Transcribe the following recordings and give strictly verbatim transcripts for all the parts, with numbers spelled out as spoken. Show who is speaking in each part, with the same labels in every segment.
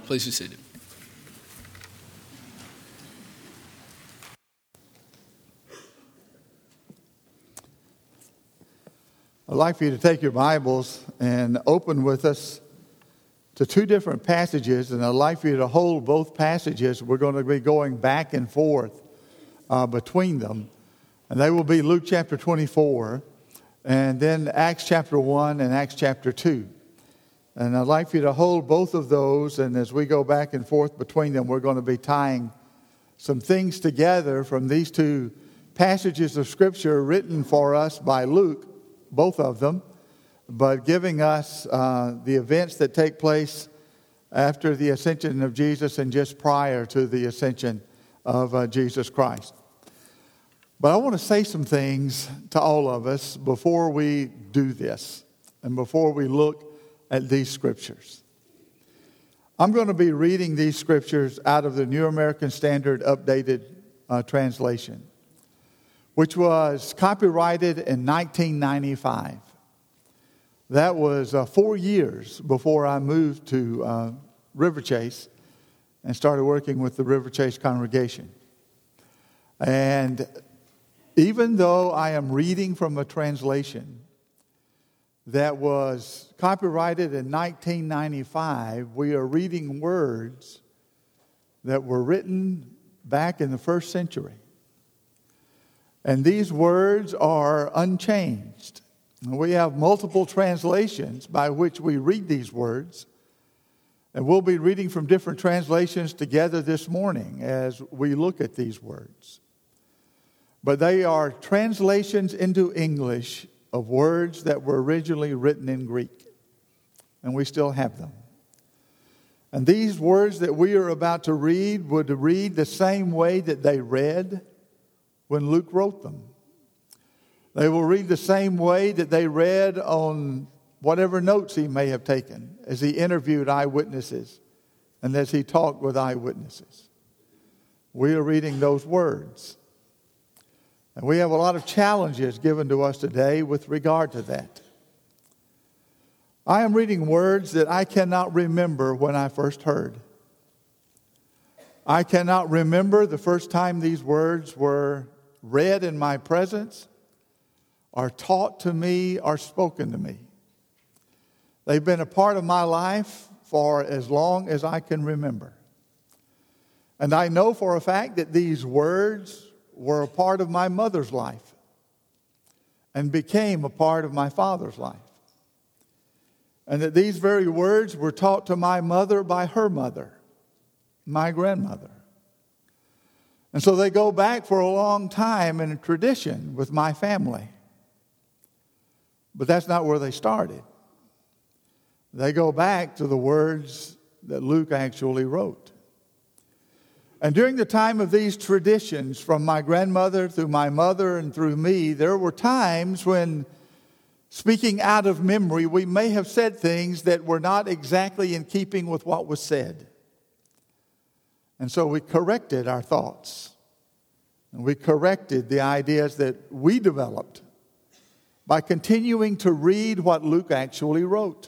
Speaker 1: Please be seated.
Speaker 2: I'd like for you to take your Bibles and open with us to two different passages, and I'd like for you to hold both passages. We're going to be going back and forth uh, between them, and they will be Luke chapter twenty-four, and then Acts chapter one and Acts chapter two. And I'd like for you to hold both of those, and as we go back and forth between them, we're going to be tying some things together from these two passages of Scripture written for us by Luke, both of them, but giving us uh, the events that take place after the ascension of Jesus and just prior to the ascension of uh, Jesus Christ. But I want to say some things to all of us before we do this and before we look at these scriptures. I'm going to be reading these scriptures out of the New American Standard Updated uh, Translation, which was copyrighted in nineteen ninety-five. That was uh, four years before I moved to uh, River Chase and started working with the River Chase congregation. And even though I am reading from a translation that was copyrighted in nineteen ninety-five, we are reading words that were written back in the first century. And these words are unchanged. We have multiple translations by which we read these words. And we'll be reading from different translations together this morning as we look at these words. But they are translations into English of words that were originally written in Greek. And we still have them. And these words that we are about to read would read the same way that they read when Luke wrote them. They will read the same way that they read on whatever notes he may have taken as he interviewed eyewitnesses and as he talked with eyewitnesses. We are reading those words. And we have a lot of challenges given to us today with regard to that. I am reading words that I cannot remember when I first heard. I cannot remember the first time these words were read in my presence, or taught to me, or spoken to me. They've been a part of my life for as long as I can remember. And I know for a fact that these words were a part of my mother's life and became a part of my father's life. And that these very words were taught to my mother by her mother, my grandmother. And so they go back for a long time in a tradition with my family. But that's not where they started. They go back to the words that Luke actually wrote. And during the time of these traditions, from my grandmother through my mother and through me, there were times when, speaking out of memory, we may have said things that were not exactly in keeping with what was said. And so we corrected our thoughts. And we corrected the ideas that we developed by continuing to read what Luke actually wrote.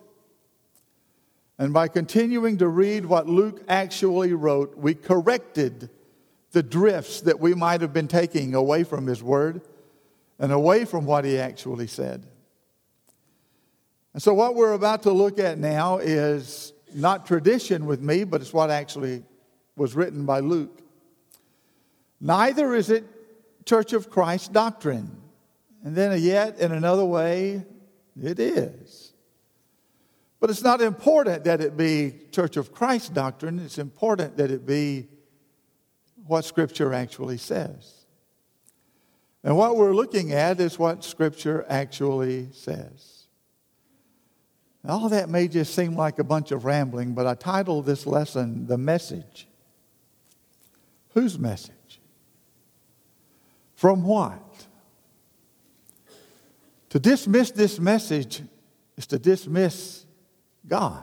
Speaker 2: And by continuing to read what Luke actually wrote, we corrected the drifts that we might have been taking away from his word and away from what he actually said. And so what we're about to look at now is not tradition with me, but it's what actually was written by Luke. Neither is it Church of Christ doctrine. And then yet, in another way, it is. But it's not important that it be Church of Christ doctrine. It's important that it be what Scripture actually says. And what we're looking at is what Scripture actually says. All that may just seem like a bunch of rambling, but I titled this lesson, The Message. Whose message? From what? To dismiss this message is to dismiss God.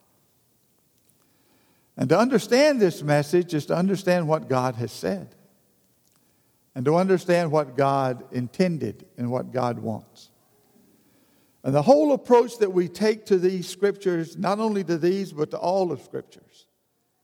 Speaker 2: And to understand this message is to understand what God has said. And to understand what God intended and what God wants. And the whole approach that we take to these scriptures, not only to these, but to all of scriptures,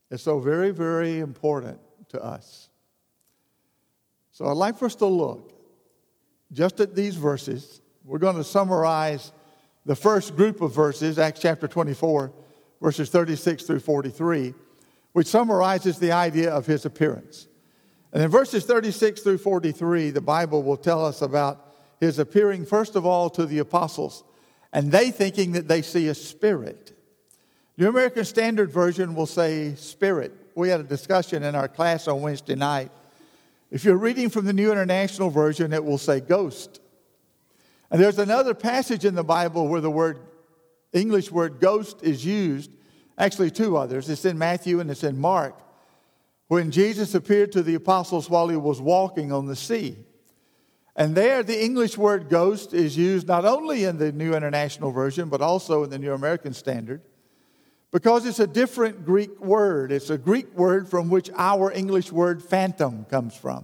Speaker 2: is so very, very important to us. So I'd like for us to look just at these verses. We're going to summarize the first group of verses, Acts chapter twenty-four, verses thirty-six through forty-three, which summarizes the idea of his appearance. And in verses thirty-six through forty-three, the Bible will tell us about his appearing, first of all, to the apostles, and they thinking that they see a spirit. New American Standard Version will say spirit. We had a discussion in our class on Wednesday night. If you're reading from the New International Version, it will say ghost. And there's another passage in the Bible where the word, English word ghost is used. Actually, two others. It's in Matthew and it's in Mark, when Jesus appeared to the apostles while he was walking on the sea. And there, the English word ghost is used not only in the New International Version, but also in the New American Standard, because it's a different Greek word. It's a Greek word from which our English word phantom comes from.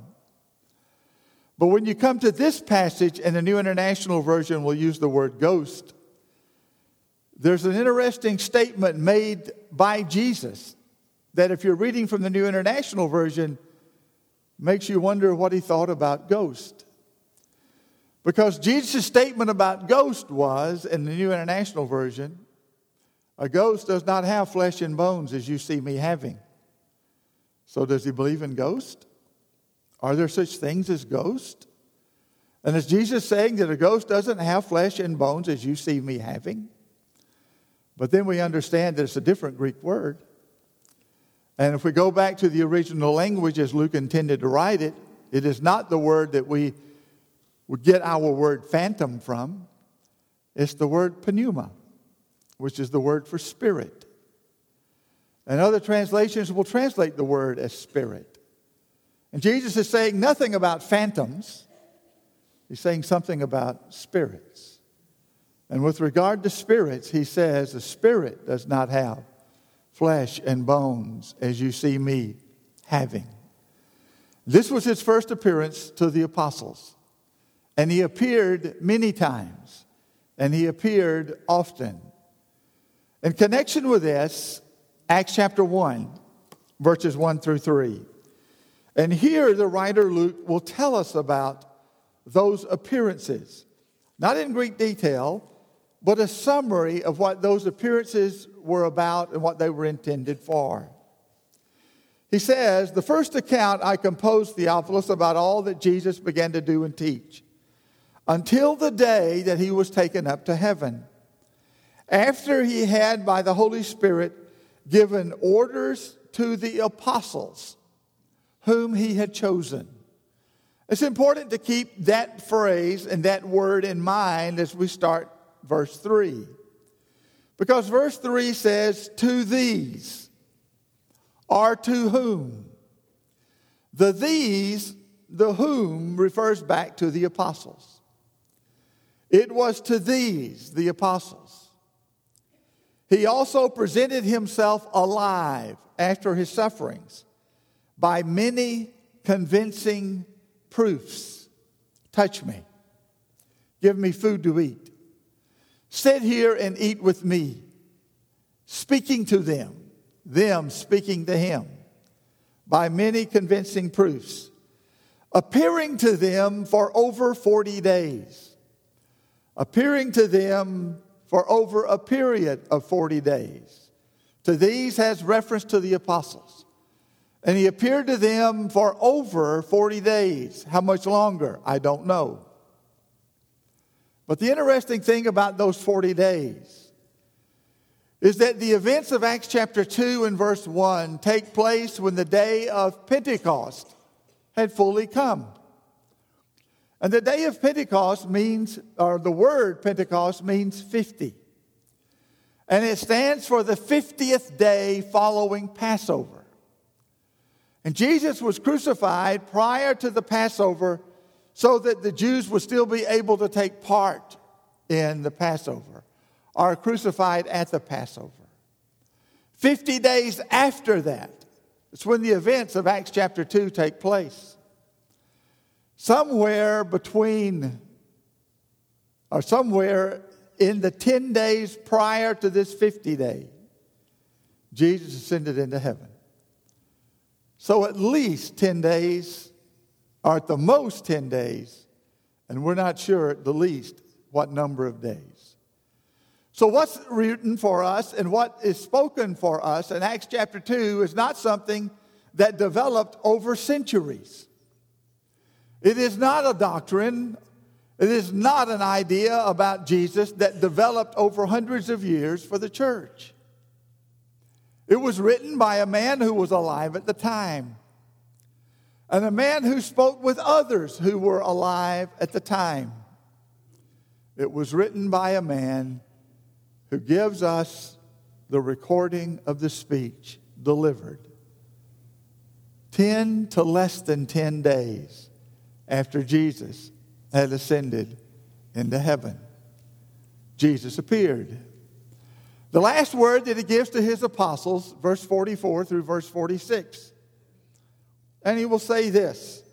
Speaker 2: But when you come to this passage, and the New International Version will use the word ghost, there's an interesting statement made by Jesus that, if you're reading from the New International Version, makes you wonder what he thought about ghost. Because Jesus' statement about ghost was, in the New International Version, a ghost does not have flesh and bones as you see me having. So does he believe in ghosts? Are there such things as ghosts? And is Jesus saying that a ghost doesn't have flesh and bones as you see me having? But then we understand that it's a different Greek word. And if we go back to the original language as Luke intended to write it, it is not the word that we would get our word phantom from. It's the word pneuma, which is the word for spirit. And other translations will translate the word as spirit. And Jesus is saying nothing about phantoms. He's saying something about spirits. And with regard to spirits, he says, a spirit does not have flesh and bones as you see me having. This was his first appearance to the apostles. And he appeared many times. And he appeared often. In connection with this, Acts chapter one, verses one through three. And here the writer Luke will tell us about those appearances. Not in great detail, but a summary of what those appearances were about and what they were intended for. He says, the first account I composed, Theophilus, about all that Jesus began to do and teach, until the day that he was taken up to heaven, after he had by the Holy Spirit given orders to the apostles whom he had chosen. It's important to keep that phrase and that word in mind as we start verse three. Because verse three says, to these, or to whom. The these, the whom, refers back to the apostles. It was to these, the apostles. He also presented himself alive after his sufferings by many convincing proofs. Touch me. Give me food to eat. Sit here and eat with me. Speaking to them, them speaking to him, by many convincing proofs. Appearing to them for over forty days. Appearing to them for over a period of forty days. To these has reference to the apostles. And he appeared to them for over forty days. How much longer? I don't know. But the interesting thing about those forty days is that the events of Acts chapter two and verse one take place when the day of Pentecost had fully come. And the day of Pentecost means, or the word Pentecost means fifty. And it stands for the fiftieth day following Passover. And Jesus was crucified prior to the Passover so that the Jews would still be able to take part in the Passover, or crucified at the Passover. Fifty days after that, it's when the events of Acts chapter two take place. Somewhere between, or somewhere in the ten days prior to this fifty day, Jesus ascended into heaven. So at least ten days, or at the most ten days, and we're not sure at the least what number of days. So what's written for us and what is spoken for us in Acts chapter two is not something that developed over centuries. It is not a doctrine. It is not an idea about Jesus that developed over hundreds of years for the church. It was written by a man who was alive at the time, and a man who spoke with others who were alive at the time. It was written by a man who gives us the recording of the speech delivered ten to less than ten days after Jesus had ascended into heaven. Jesus appeared. The last word that he gives to his apostles, verse forty-four through verse forty-six. And he will say this.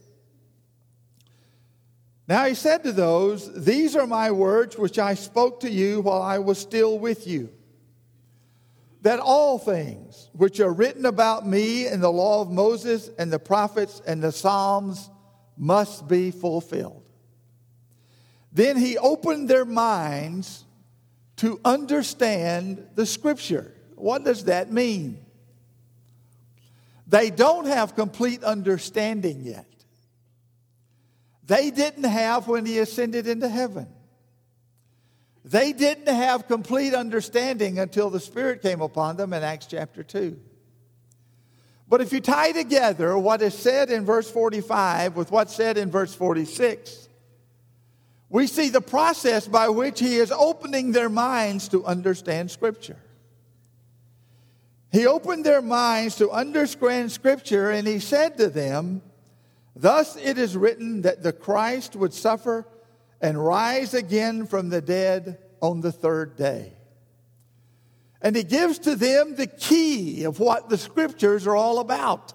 Speaker 2: Now he said to those, "These are my words which I spoke to you while I was still with you, that all things which are written about me in the law of Moses and the prophets and the Psalms must be fulfilled." Then he opened their minds to understand the Scripture. What does that mean? They don't have complete understanding yet. They didn't have when he ascended into heaven. They didn't have complete understanding until the Spirit came upon them in Acts chapter two. But if you tie together what is said in verse forty-five with what's said in verse forty-six, we see the process by which he is opening their minds to understand Scripture. He opened their minds to understand Scripture, and he said to them, "Thus it is written that the Christ would suffer and rise again from the dead on the third day." And he gives to them the key of what the Scriptures are all about,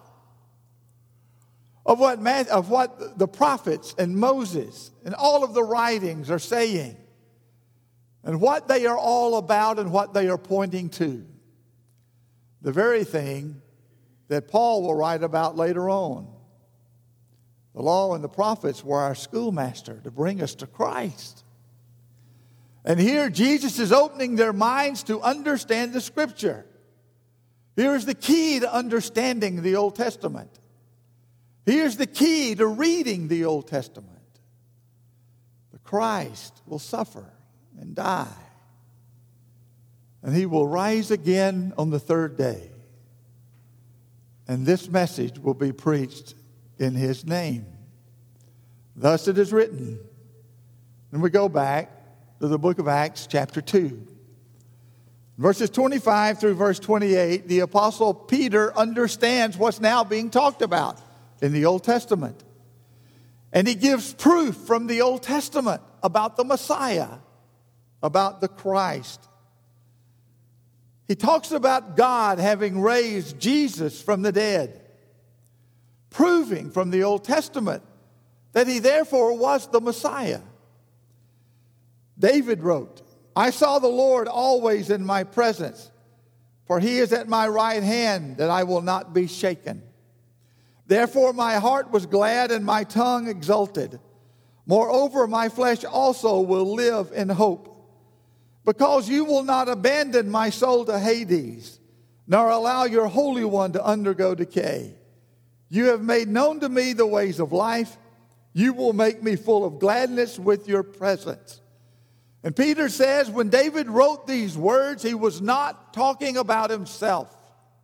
Speaker 2: of what, man, of what the prophets and Moses and all of the writings are saying, and what they are all about and what they are pointing to. The very thing that Paul will write about later on. The law and the prophets were our schoolmaster to bring us to Christ. And here Jesus is opening their minds to understand the Scripture. Here's the key to understanding the Old Testament. Here's the key to reading the Old Testament. The Christ will suffer and die, and he will rise again on the third day. And this message will be preached in his name. Thus it is written. And we go back to the book of Acts chapter two. Verses twenty-five through verse twenty-eight, the apostle Peter understands what's now being talked about in the Old Testament. And he gives proof from the Old Testament about the Messiah, about the Christ. He talks about God having raised Jesus from the dead, proving from the Old Testament that he therefore was the Messiah. David wrote, "I saw the Lord always in my presence, for he is at my right hand, that I will not be shaken. Therefore my heart was glad and my tongue exulted. Moreover, my flesh also will live in hope. Because you will not abandon my soul to Hades, nor allow your Holy One to undergo decay. You have made known to me the ways of life. You will make me full of gladness with your presence." And Peter says when David wrote these words, he was not talking about himself.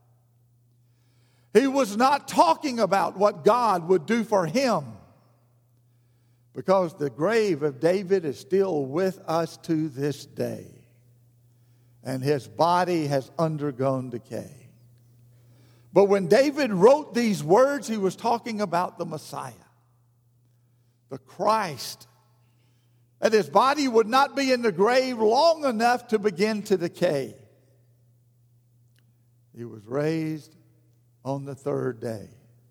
Speaker 2: He was not talking about what God would do for him, because the grave of David is still with us to this day, and his body has undergone decay. But when David wrote these words, he was talking about the Messiah, the Christ, that his body would not be in the grave long enough to begin to decay. He was raised on the third day.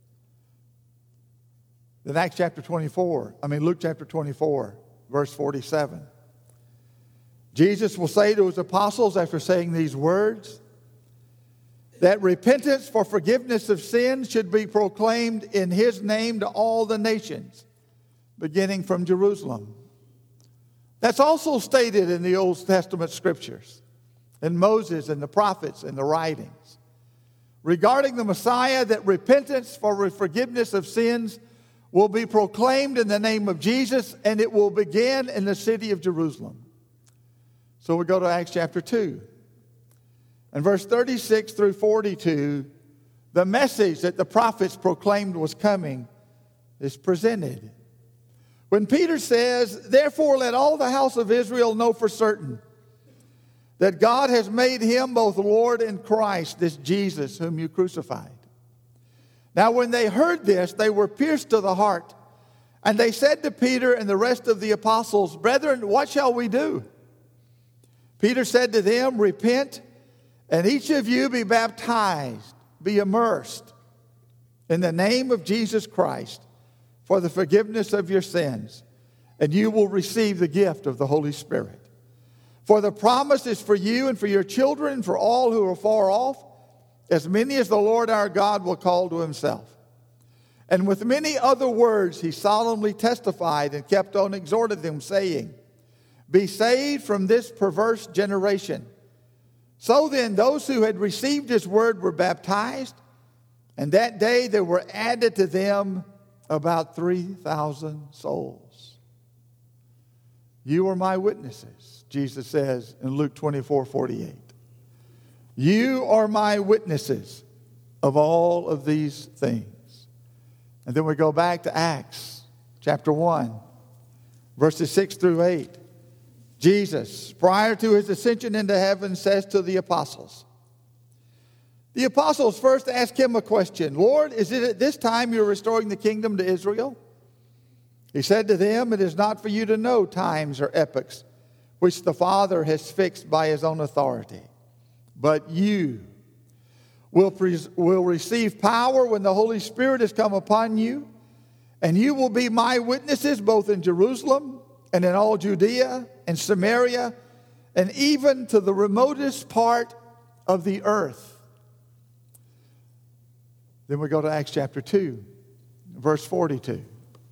Speaker 2: Then Acts chapter twenty-four, I mean Luke chapter twenty-four, verse forty-seven. Jesus will say to his apostles after saying these words, that repentance for forgiveness of sins should be proclaimed in his name to all the nations, beginning from Jerusalem. That's also stated in the Old Testament scriptures, in Moses and the prophets and the writings, regarding the Messiah, that repentance for forgiveness of sins will be proclaimed in the name of Jesus, and it will begin in the city of Jerusalem. So we go to Acts chapter two. And verse thirty-six through forty-two, the message that the prophets proclaimed was coming is presented. When Peter says, "Therefore let all the house of Israel know for certain that God has made him both Lord and Christ, this Jesus whom you crucified." Now when they heard this, they were pierced to the heart. And they said to Peter and the rest of the apostles, "Brethren, what shall we do?" Peter said to them, "Repent, and each of you be baptized, be immersed in the name of Jesus Christ for the forgiveness of your sins, and you will receive the gift of the Holy Spirit. For the promise is for you and for your children, and for all who are far off, as many as the Lord our God will call to himself." And with many other words he solemnly testified and kept on exhorting them, saying, "Be saved from this perverse generation." So then those who had received his word were baptized, and that day there were added to them about three thousand souls. You are my witnesses, Jesus says in Luke twenty-four forty-eight. You are my witnesses of all of these things. And then we go back to Acts chapter one, verses six through eight. Jesus, prior to his ascension into heaven, says to the apostles. The apostles first ask him a question. "Lord, is it at this time you're restoring the kingdom to Israel?" He said to them, "It is not for you to know times or epochs which the Father has fixed by his own authority. But you will, pre- will receive power when the Holy Spirit has come upon you, and you will be my witnesses both in Jerusalem and in all Judea and Samaria, and even to the remotest part of the earth." Then we go to Acts chapter two, verse forty-two.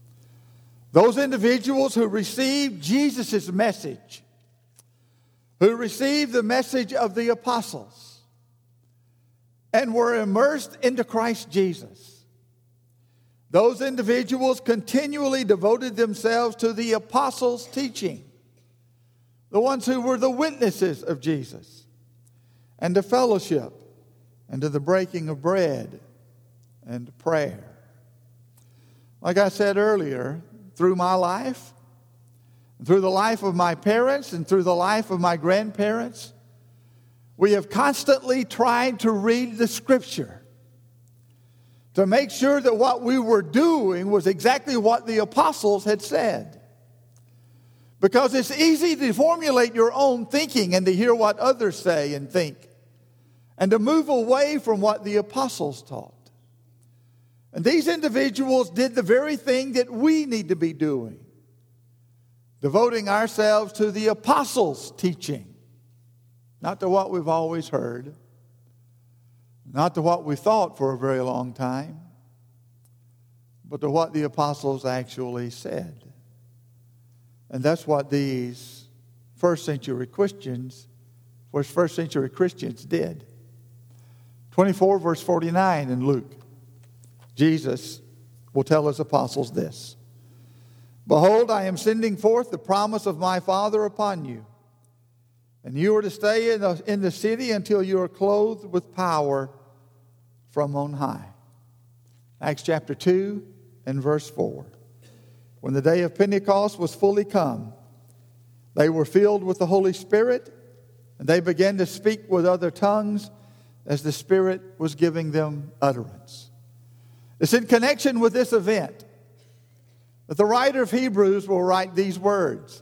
Speaker 2: Those individuals who received Jesus' message, who received the message of the apostles, and were immersed into Christ Jesus, those individuals continually devoted themselves to the apostles' teaching, the ones who were the witnesses of Jesus, and to fellowship, and to the breaking of bread, and to prayer. Like I said earlier, through my life, through the life of my parents, and through the life of my grandparents, we have constantly tried to read the Scripture to make sure that what we were doing was exactly what the apostles had said. Because it's easy to formulate your own thinking and to hear what others say and think, and to move away from what the apostles taught. And these individuals did the very thing that we need to be doing, devoting ourselves to the apostles' teaching, not to what we've always heard, not to what we thought for a very long time, but to what the apostles actually said. And that's what these first century Christians, first century Christians did. twenty-four verse forty-nine in Luke, Jesus will tell his apostles this: "Behold, I am sending forth the promise of my Father upon you, and you are to stay in the, in the city until you are clothed with power from on high." Acts chapter two and verse four. When the day of Pentecost was fully come, they were filled with the Holy Spirit, and they began to speak with other tongues as the Spirit was giving them utterance. It's in connection with this event that the writer of Hebrews will write these words.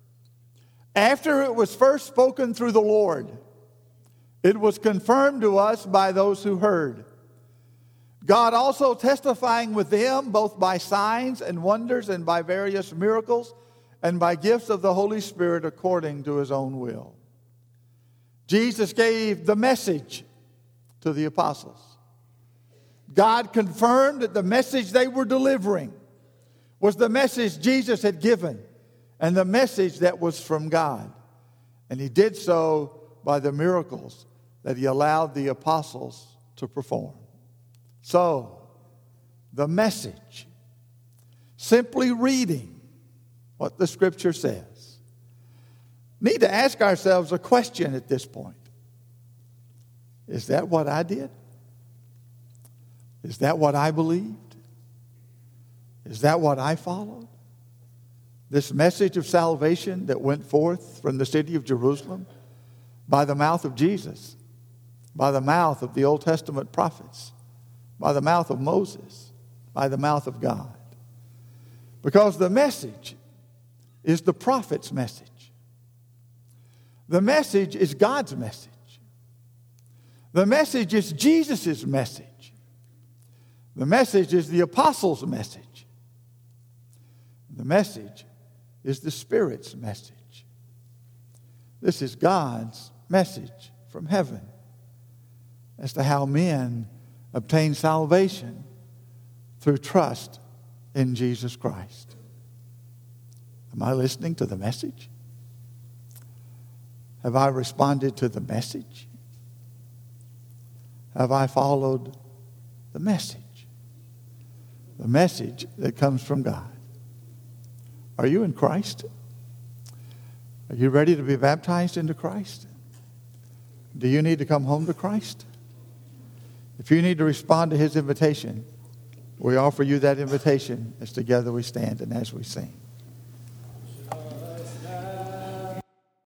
Speaker 2: "After it was first spoken through the Lord, it was confirmed to us by those who heard. God also testifying with them both by signs and wonders and by various miracles and by gifts of the Holy Spirit according to his own will." Jesus gave the message to the apostles. God confirmed that the message they were delivering was the message Jesus had given and the message that was from God. And he did so by the miracles that he allowed the apostles to perform. So, the message, simply reading what the Scripture says. Need to ask ourselves a question at this point. Is that what I did? Is that what I believed? Is that what I followed? This message of salvation that went forth from the city of Jerusalem by the mouth of Jesus, by the mouth of the Old Testament prophets, by the mouth of Moses, by the mouth of God. Because the message is the prophet's message. The message is God's message. The message is Jesus' message. The message is the apostles' message. The message is the Spirit's message. This is God's message from heaven as to how men obtain salvation through trust in Jesus Christ. Am I listening to the message? Have I responded to the message? Have I followed the message? The message that comes from God. Are you in Christ? Are you ready to be baptized into Christ? Do you need to come home to Christ? If you need to respond to his invitation, we offer you that invitation as together we stand and as we sing.